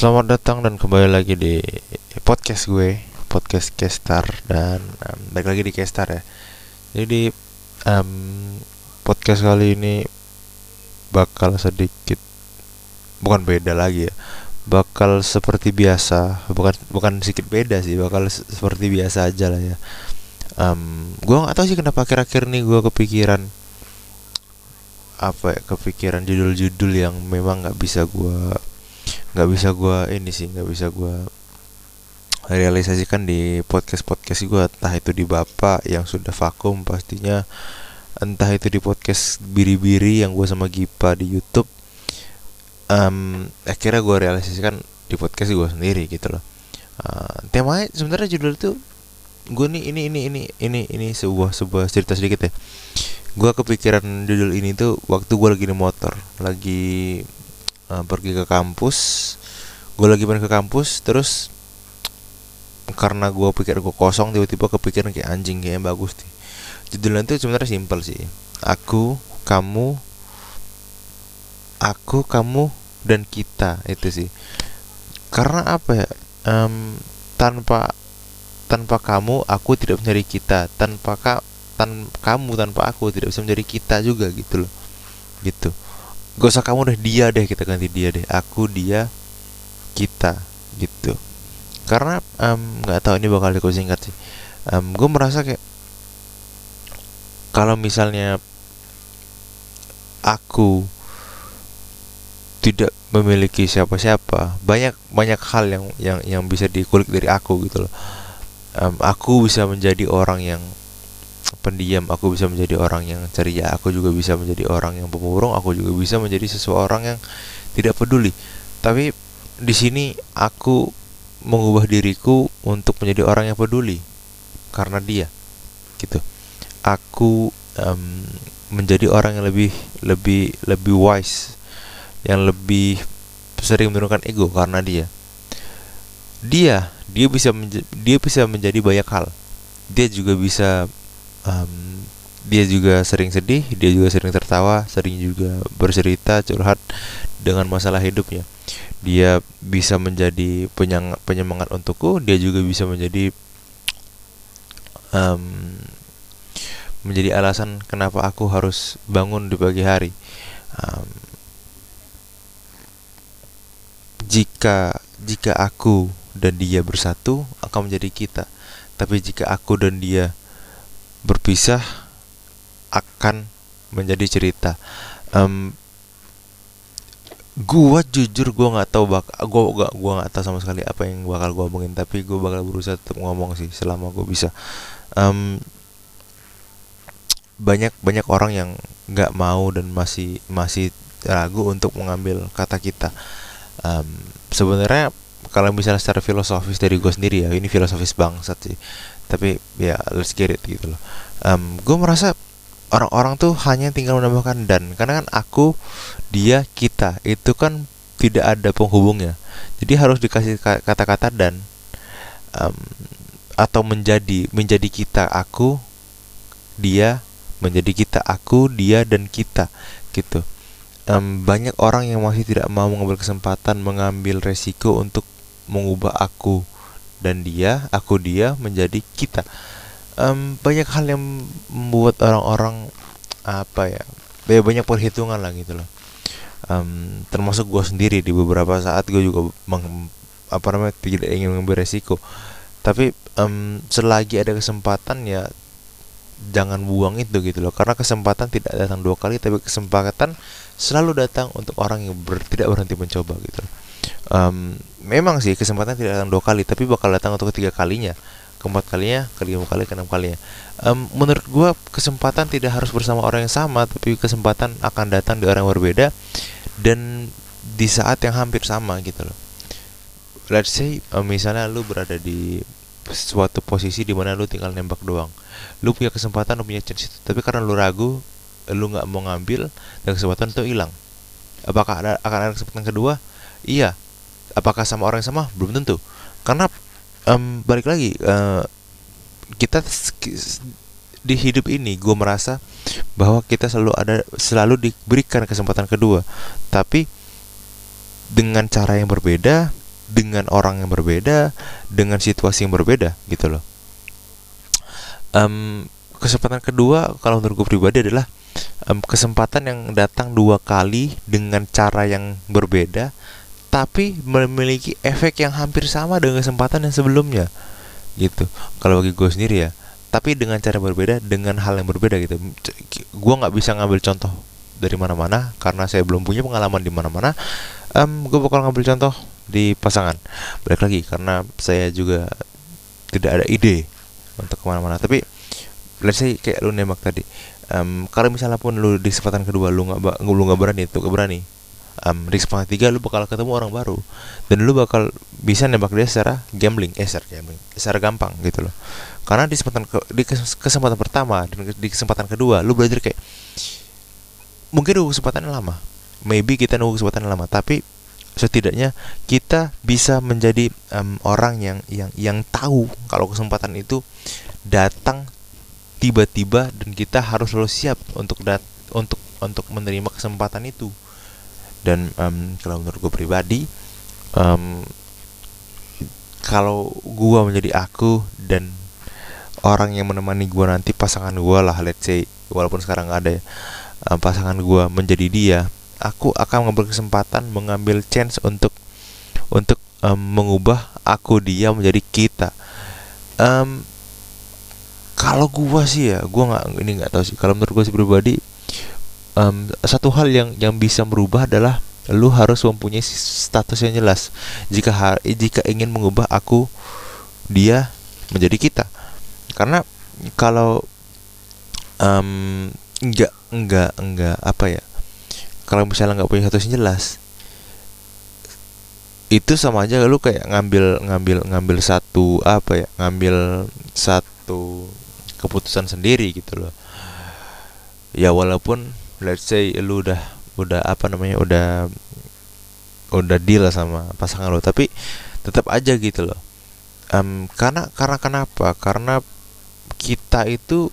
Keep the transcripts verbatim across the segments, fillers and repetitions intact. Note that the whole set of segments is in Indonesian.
Selamat datang dan kembali lagi di podcast gue, podcast Kestar. Dan um, balik lagi di Kestar ya. Jadi di um, podcast kali ini bakal sedikit, bukan beda lagi ya, bakal seperti biasa. Bukan bukan sedikit beda sih, bakal se- seperti biasa aja lah ya. um, Gue gak tahu sih kenapa akhir-akhir ini gue kepikiran apa ya, kepikiran judul-judul yang memang nggak bisa gue nggak bisa gue ini sih nggak bisa gue realisasikan di podcast podcast gue, entah itu di Bapak yang sudah vakum pastinya, entah itu di podcast Biri-Biri yang gue sama Gipa di YouTube. um, akhirnya gue realisasikan di podcast gue sendiri gitu loh. Uh, temanya sebenarnya judul itu gue nih ini ini ini ini ini sebuah sebuah cerita sedikit ya. Gue kepikiran judul ini tuh waktu gue lagi di motor, lagi uh, pergi ke kampus. Gue lagi main ke kampus, terus karena gue pikir gue kosong, tiba-tiba kepikiran kayak anjing kayaknya bagus nih. Judulnya tuh sebenarnya simpel sih. Aku, kamu, aku, kamu, dan kita, itu sih. Karena apa ya? Um, tanpa tanpa kamu, aku tidak menjadi kita. Tanpa ka, tan kamu tanpa aku tidak bisa menjadi kita juga gitu loh. Gitu. Gak usah kamu deh, dia deh, kita ganti dia deh. Aku, dia, kita gitu. Karena nggak um, tahu ini bakal aku singkat sih. Um, gue merasa kayak kalau misalnya aku tidak memiliki siapa-siapa, banyak banyak hal yang yang yang bisa dikulik dari aku gitu loh. Um, aku bisa menjadi orang yang pendiam, aku bisa menjadi orang yang ceria, aku juga bisa menjadi orang yang pemurung, aku juga bisa menjadi seseorang yang tidak peduli. Tapi di sini aku mengubah diriku untuk menjadi orang yang peduli karena dia, gitu. Aku um, menjadi orang yang lebih lebih lebih wise, yang lebih sering menurunkan ego karena dia. Dia dia bisa menja- dia bisa menjadi banyak hal. Dia juga bisa um, dia juga sering sedih, dia juga sering tertawa, sering juga bercerita, curhat dengan masalah hidupnya. Dia bisa menjadi penyang- penyemangat untukku, dia juga bisa menjadi um, menjadi alasan kenapa aku harus bangun di pagi hari. Um, jika jika aku dan dia bersatu akan menjadi kita, tapi jika aku dan dia berpisah akan menjadi cerita. Um, gua jujur gua nggak tahu bak gua gak gua nggak tahu sama sekali apa yang bakal gua omongin, tapi gua bakal berusaha tetap ngomong sih selama gua bisa. um, banyak banyak orang yang nggak mau dan masih masih ragu untuk mengambil kata kita. um, sebenarnya kalau misalnya secara filosofis dari gue sendiri ya, ini filosofis bangsat sih, tapi ya let's get it gitu loh. um, gue merasa orang-orang tuh hanya tinggal menambahkan dan, karena kan aku, dia, kita itu kan tidak ada penghubungnya, jadi harus dikasih ka- kata-kata dan, um, atau menjadi menjadi kita, aku, dia, menjadi kita, aku, dia, dan kita gitu. Um, banyak orang yang masih tidak mau mengambil kesempatan, mengambil resiko untuk mengubah aku dan dia, aku dia menjadi kita. Um, banyak hal yang membuat orang-orang apa ya, ya banyak perhitungan lah gitu loh. Um, termasuk gue sendiri, di beberapa saat gue juga meng, apa namanya tidak ingin mengambil resiko, tapi um, selagi ada kesempatan ya jangan buang itu gitu loh, karena kesempatan tidak datang dua kali, tapi kesempatan selalu datang untuk orang yang ber, tidak berhenti mencoba gitu loh. Um, memang sih kesempatan tidak datang dua kali, tapi bakal datang untuk ketiga kalinya, keempat kalinya, kelima kali, keenam kalinya. Um, menurut gua kesempatan tidak harus bersama orang yang sama, tapi kesempatan akan datang di orang yang berbeda dan di saat yang hampir sama gitu loh. Let's say um, misalnya lu berada di suatu posisi di mana lu tinggal nembak doang, lu punya kesempatan, lu punya chance itu, tapi karena lu ragu, lu nggak mau ngambil, dan kesempatan itu hilang. Apakah ada, akan ada kesempatan kedua? Iya. Apakah sama orang yang sama? Belum tentu. Karena um, balik lagi, uh, kita di hidup ini, gue merasa bahwa kita selalu ada, selalu diberikan kesempatan kedua, tapi dengan cara yang berbeda, dengan orang yang berbeda, dengan situasi yang berbeda gitu loh. um, Kesempatan kedua kalau menurut gue pribadi adalah um, kesempatan yang datang dua kali dengan cara yang berbeda tapi memiliki efek yang hampir sama dengan kesempatan yang sebelumnya gitu. Kalau bagi gue sendiri ya, tapi dengan cara berbeda, dengan hal yang berbeda gitu. Gue nggak bisa ngambil contoh dari mana-mana karena saya belum punya pengalaman di mana-mana. Um, gue bakal ngambil contoh di pasangan. Balik lagi karena saya juga tidak ada ide untuk kemana-mana. Tapi let's say kayak lu nembak tadi. Um, kalau misalnya pun lu di kesempatan kedua lu nggak lu nggak berani tuh, nggak berani. Um, di kesempatan ketiga lu bakal ketemu orang baru dan lu bakal bisa nembak dia secara gambling, eh secara gambling, secara gampang gitu loh. Karena di kesempatan ke, di kesempatan pertama dan di kesempatan kedua lu belajar kayak mungkin nunggu kesempatan lama, maybe kita nunggu kesempatan lama, tapi setidaknya kita bisa menjadi um, orang yang yang yang tahu kalau kesempatan itu datang tiba-tiba dan kita harus selalu siap untuk dat untuk untuk menerima kesempatan itu. Dan um, kalau menurut gue pribadi, um, kalau gue menjadi aku dan orang yang menemani gue nanti pasangan gue lah, let's say walaupun sekarang gak ada ya, um, pasangan gue menjadi dia, aku akan mengambil kesempatan, mengambil chance untuk untuk um, mengubah aku dia menjadi kita. Um, kalau gue sih ya, gue nggak ini nggak tahu sih. Kalau menurut gue sih pribadi, Um, satu hal yang yang bisa merubah adalah lu harus mempunyai status yang jelas. Jika ha- jika ingin mengubah aku dia menjadi kita, karena kalau um, enggak enggak enggak apa ya, kalau misalnya nggak punya status yang jelas, itu sama aja lu kayak ngambil ngambil ngambil satu apa ya, ngambil satu keputusan sendiri gitu loh. Ya walaupun let's say lu udah udah apa namanya udah udah deal sama pasangan lo, tapi tetap aja gitu loh. Um, karena karena kenapa? Karena kita itu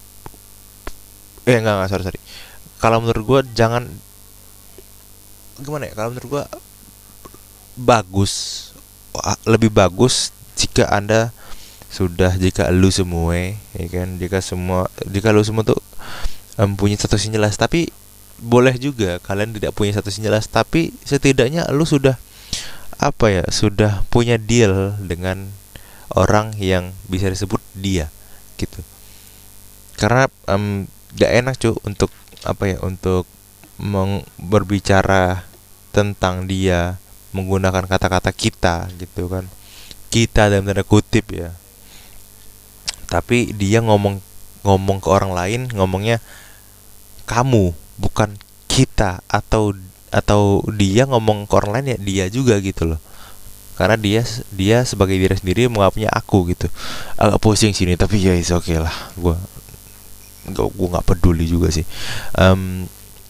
eh enggak enggak sorry sorry. Kalau menurut gue jangan gimana ya? Kalau menurut gue bagus, lebih bagus jika anda sudah jika lu semua ya kan, jika semua jika lu semua tuh Um, punya status yang jelas. Tapi boleh juga kalian tidak punya status yang jelas, tapi setidaknya lu sudah apa ya, sudah punya deal dengan orang yang bisa disebut dia gitu. Karena um, gak enak cuy untuk apa ya, untuk meng- berbicara tentang dia menggunakan kata-kata kita gitu kan, kita dalam tanda kutip ya, tapi dia ngomong ngomong ke orang lain ngomongnya kamu bukan kita, atau atau dia ngomong ke orang lain ya dia juga gitu loh, karena dia dia sebagai diri sendiri menganggapnya aku gitu. Agak pusing sini tapi ya is oke okay lah, gue gue gue nggak peduli juga sih. Um,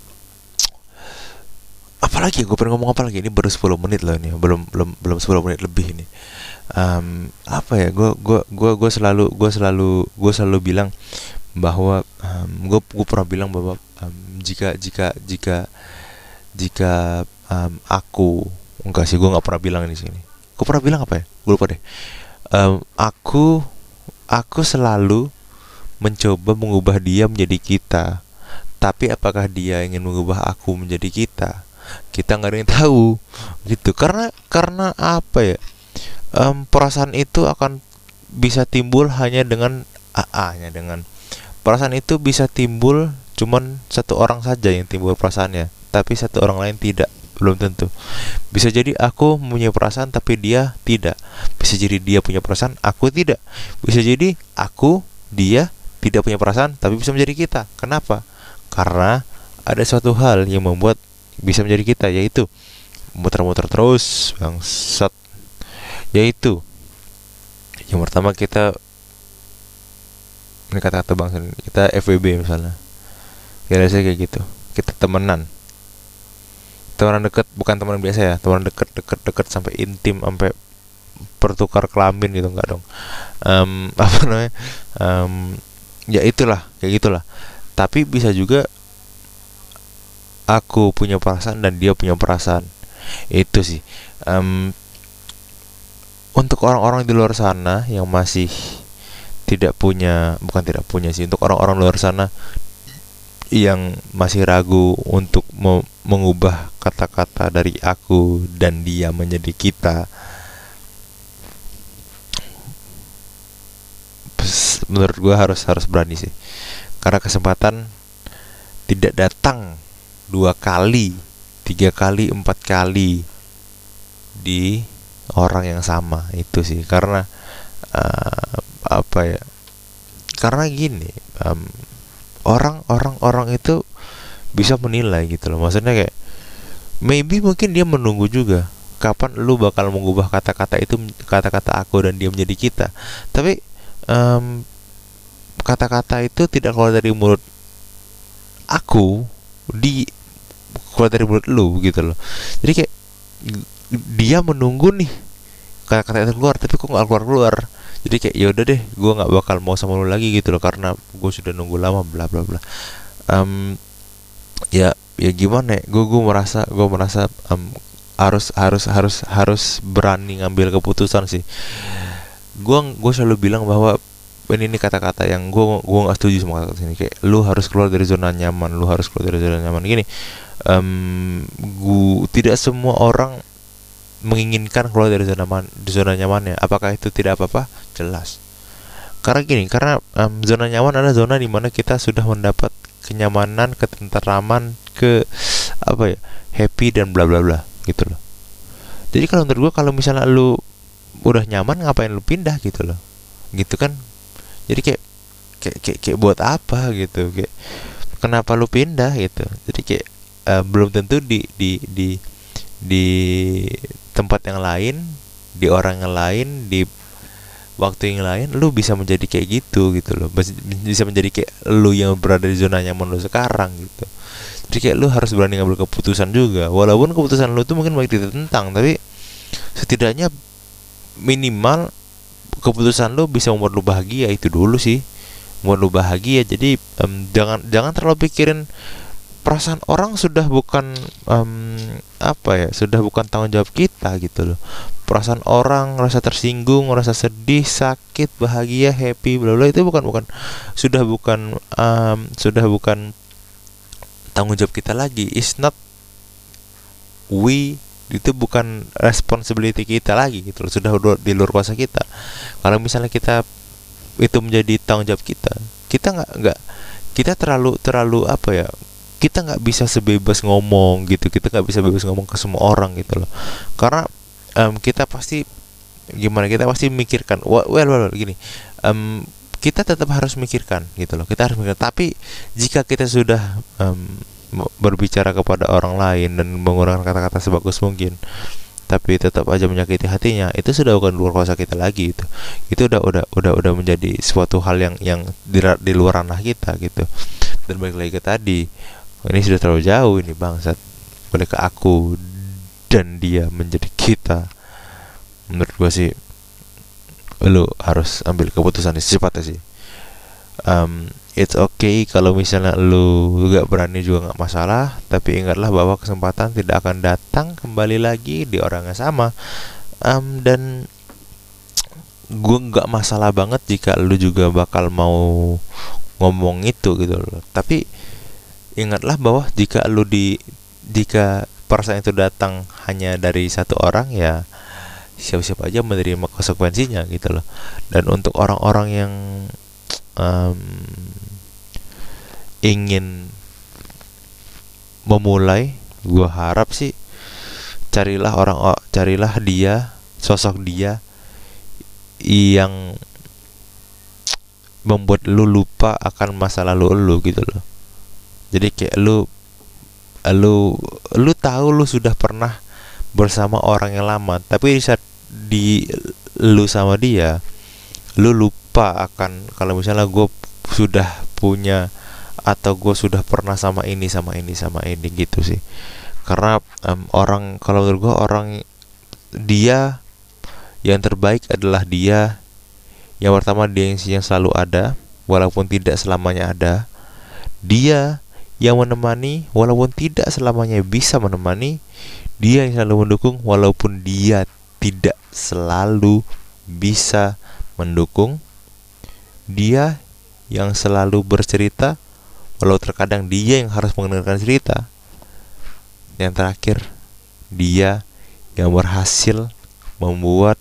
apalagi gue pengen ngomong apa lagi, ini baru sepuluh menit loh, ini belum belum belum sepuluh menit lebih ini. Um, apa ya, gue gue gue gue selalu gue selalu gue selalu bilang bahwa um, gue gue pernah bilang bahwa um, jika jika jika jika um, aku enggak sih, gue nggak pernah bilang di sini. Gue pernah bilang apa ya, gue lupa deh. um, aku aku selalu mencoba mengubah dia menjadi kita, tapi apakah dia ingin mengubah aku menjadi kita, kita nggak ada yang tahu gitu. Karena karena apa ya, um, perasaan itu akan bisa timbul hanya dengan aa-nya, dengan perasaan itu bisa timbul cuman satu orang saja yang timbul perasaannya, tapi satu orang lain tidak, belum tentu. Bisa jadi aku punya perasaan tapi dia tidak. Bisa jadi dia punya perasaan, aku tidak. Bisa jadi aku, dia tidak punya perasaan tapi bisa menjadi kita. Kenapa? Karena ada suatu hal yang membuat bisa menjadi kita, yaitu muter-muter terus bangsat. Yaitu yang pertama, kita ini kata-kata bangsa, kita F W B misalnya, kira-kira kayak gitu. Kita temenan, temenan dekat, bukan temenan biasa ya, temenan dekat dekat dekat sampai intim, sampai pertukar kelamin gitu, enggak dong. Um, apa namanya, um, ya itulah, kayak gitulah. Tapi bisa juga aku punya perasaan dan dia punya perasaan, itu sih. Um, untuk orang-orang di luar sana yang masih tidak punya, bukan tidak punya sih, untuk orang-orang luar sana yang masih ragu untuk me- mengubah kata-kata dari aku dan dia menjadi kita, menurut gue harus harus berani sih, karena kesempatan tidak datang dua kali, tiga kali, empat kali di orang yang sama itu sih. Karena uh, apa ya, karena gini, um, orang orang orang itu bisa menilai gitu loh, maksudnya kayak maybe mungkin dia menunggu juga kapan lu bakal mengubah kata-kata itu, kata-kata aku dan dia menjadi kita. Tapi um, kata-kata itu tidak keluar dari mulut aku, di keluar dari mulut lu gitu loh. Jadi kayak dia menunggu nih kata-kata itu keluar, tapi kok nggak keluar keluar. Jadi kayak ya udah deh, gue nggak bakal mau sama lu lagi gitu loh, karena gue sudah nunggu lama, bla bla bla. Um, ya ya gimana ya, gue gue merasa gue merasa um, harus harus harus harus berani ngambil keputusan sih. Gue gue selalu bilang bahwa ini nih kata-kata yang gue gue nggak setuju sama kata-kata ini, kayak lu harus keluar dari zona nyaman, lu harus keluar dari zona nyaman gini. Um, gue tidak semua orang menginginkan keluar dari zona man, di zona nyamannya. Apakah itu tidak apa-apa? Jelas. Karena gini, karena um, zona nyaman adalah zona di mana kita sudah mendapat kenyamanan, ketentraman, ke apa ya, happy dan bla bla bla gitu loh. Jadi kalau menurut gue, kalau misalnya lu udah nyaman, ngapain lu pindah gitu loh, gitu kan. Jadi kayak kayak kayak, kayak buat apa gitu, kayak kenapa lu pindah gitu. Jadi kayak uh, belum tentu di di di di tempat yang lain, di orang yang lain, di waktu yang lain lu bisa menjadi kayak gitu gitu loh, bisa menjadi kayak lu yang berada di zona nyaman lu sekarang gitu. Jadi kayak lu harus berani ngambil keputusan juga, walaupun keputusan lu tuh mungkin baik ditentang, tapi setidaknya minimal keputusan lu bisa membuat lu bahagia, itu dulu sih, membuat lu bahagia. Jadi um, jangan jangan terlalu pikirin perasaan orang, sudah bukan um, apa ya, sudah bukan tanggung jawab kita gitu loh. Perasaan orang, rasa tersinggung, rasa sedih, sakit, bahagia, happy, bla bla, itu bukan bukan sudah bukan um, sudah bukan tanggung jawab kita lagi. It's not we, itu bukan responsibility kita lagi gitu loh, sudah di luar kuasa kita. Kalau misalnya kita itu menjadi tanggung jawab kita, kita nggak nggak kita terlalu terlalu apa ya, kita nggak bisa sebebas ngomong gitu, kita nggak bisa bebas ngomong ke semua orang gitu loh, karena um, kita pasti gimana, kita pasti mikirkan, well well, well gini, um, kita tetap harus mikirkan gitu loh, kita harus mikirkan. Tapi jika kita sudah um, berbicara kepada orang lain dan menggunakan kata-kata sebagus mungkin, tapi tetap aja menyakiti hatinya, itu sudah bukan luar kuasa kita lagi. Itu itu udah udah udah udah menjadi suatu hal yang yang di, di luar ranah kita gitu. Dan balik lagi ke tadi, ini sudah terlalu jauh ini bangsat, balik ke aku dan dia menjadi kita. Menurut gua sih lu harus ambil keputusan secepatnya sih. um, It's okay kalau misalnya lu gak berani juga gak masalah, tapi ingatlah bahwa kesempatan tidak akan datang kembali lagi di orang yang sama. um, Dan gue gak masalah banget jika lu juga bakal mau ngomong itu gitu loh. Tapi ingatlah bahwa jika lu di jika perasaan itu datang hanya dari satu orang, ya siapa-siapa aja menerima konsekuensinya gitu loh. Dan untuk orang-orang yang um, ingin memulai, gue harap sih carilah orang carilah dia, sosok dia yang membuat lu lupa akan masa lalu lu gitu loh. Jadi kayak lu lu lu tahu lu sudah pernah bersama orang yang lama, tapi di saat di lu sama dia, lu lupa akan kalau misalnya gue sudah punya, atau gue sudah pernah sama ini sama ini sama ini gitu sih. Karena um, orang, kalau menurut gue orang, dia yang terbaik adalah dia yang pertama, dia yang selalu ada walaupun tidak selamanya ada, dia yang menemani walaupun tidak selamanya bisa menemani, dia yang selalu mendukung walaupun dia tidak selalu bisa mendukung, dia yang selalu bercerita walau terkadang dia yang harus mendengarkan cerita. Yang terakhir, dia yang berhasil membuat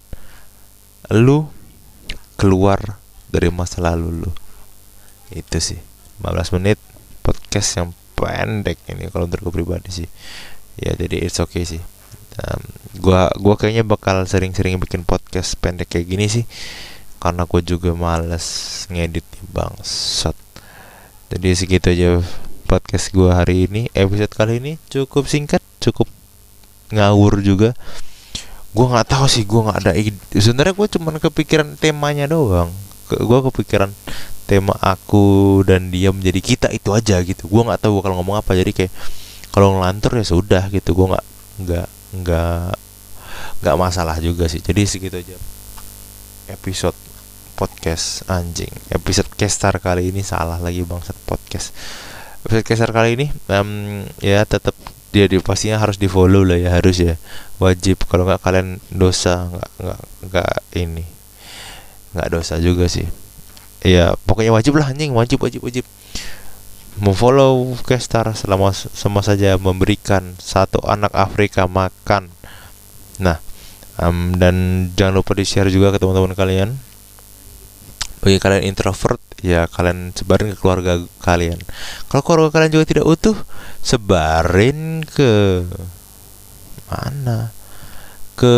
lu keluar dari masa lalu lu. Itu sih lima belas menit podcast yang pendek ini kalau untuk gue pribadi sih. Ya jadi it's okay sih. um, gua gua kayaknya bakal sering-sering bikin podcast pendek kayak gini sih, karena gue juga males ngedit bangsat. Jadi segitu aja podcast gue hari ini. Episode kali ini cukup singkat, cukup ngawur juga. Gue nggak tahu sih, gue nggak ada ide. Sebenarnya gue cuma kepikiran temanya doang. Ke, gue kepikiran tema aku dan dia menjadi kita, itu aja gitu. Gue nggak tahu kalau ngomong apa. Jadi kayak kalau ngelantur ya sudah gitu. Gue nggak nggak nggak nggak masalah juga sih. Jadi segitu aja episode podcast anjing. Episode Kestar kali ini salah lagi bangsat podcast. Episode Kestar kali ini um, ya tetap dia di pastinya harus di follow lah ya, harus ya, wajib. Kalau nggak kalian dosa, nggak nggak nggak ini nggak dosa juga sih ya, pokoknya wajib lah anjing, wajib wajib wajib memfollow Kestar selama sama saja memberikan satu anak Afrika makan. Nah um, dan jangan lupa di share juga ke teman-teman kalian. Bagi kalian introvert, ya kalian sebarin ke keluarga kalian. Kalau keluarga kalian juga tidak utuh, sebarin ke mana? Ke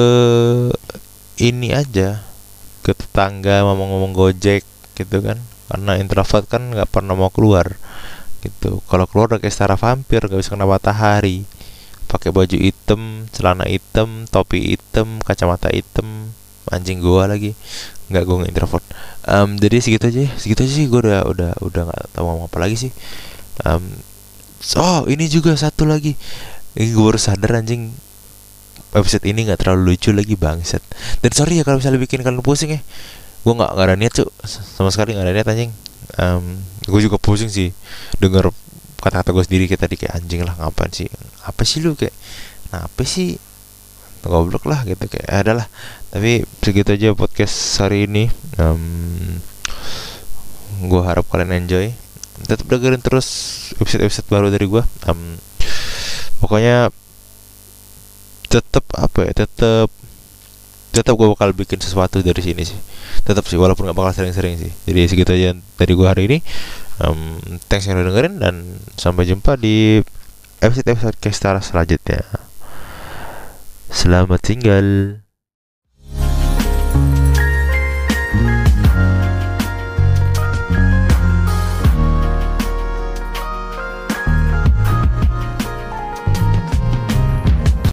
ini aja, ke tetangga, ngomong-ngomong Gojek gitu kan. Karena introvert kan nggak pernah mau keluar gitu. Kalau keluar udah kayak setara vampir, nggak bisa kena matahari. Pakai baju hitam, celana hitam, topi hitam, kacamata hitam. Anjing gua lagi nggak, gue nggak introvert. Um, jadi segitu aja segitu aja sih. Gue udah udah udah nggak tahu ngomong apa lagi sih. um, oh ini juga satu lagi, ini gue baru sadar anjing, episode ini nggak terlalu lucu lagi bangsat. Dan sorry ya kalau misalnya bikin kalian pusing ya, gue nggak nggak ada niat cuy, sama sekali nggak ada niat anjing. um, gue juga pusing sih denger kata-kata gue sendiri kayak tadi, kayak anjing lah ngapain sih, apa sih lu, kayak nah apa sih, goblok lah gitu, kayak adalah. Tapi segitu aja podcast hari ini. um, gue harap kalian enjoy, tetap dengerin terus episode-episode baru dari gue. um, pokoknya tetap apa ya, tetap tetap gue bakal bikin sesuatu dari sini sih, tetap sih, walaupun gak bakal sering-sering sih. Jadi segitu aja dari gue hari ini. um, thanks yang udah dengerin, dan sampai jumpa di episode-episode Kestar selanjutnya. Selamat tinggal.